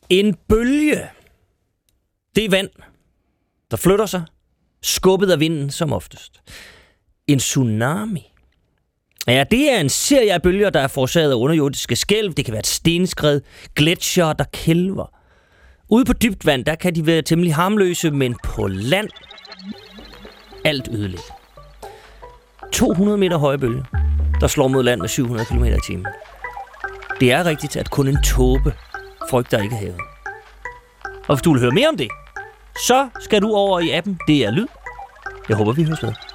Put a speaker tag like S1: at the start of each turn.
S1: En bølge, det er vand, der flytter sig, skubbet af vinden som oftest. En tsunami, ja, det er en serie af bølger, der er forårsaget af underjordiske skælv. Det kan være et stenskred, gletsjer, der kælver. Ude på dybt vand, der kan de være temmelig harmløse, men på land, alt ødeligt. 200 meter høje bølger, der slår mod land med 700 km i timen. Det er rigtigt, at kun en tåbe frygter ikke havet. Og hvis du vil høre mere om det, så skal du over i appen DR Lyd. Jeg håber, vi høres ved.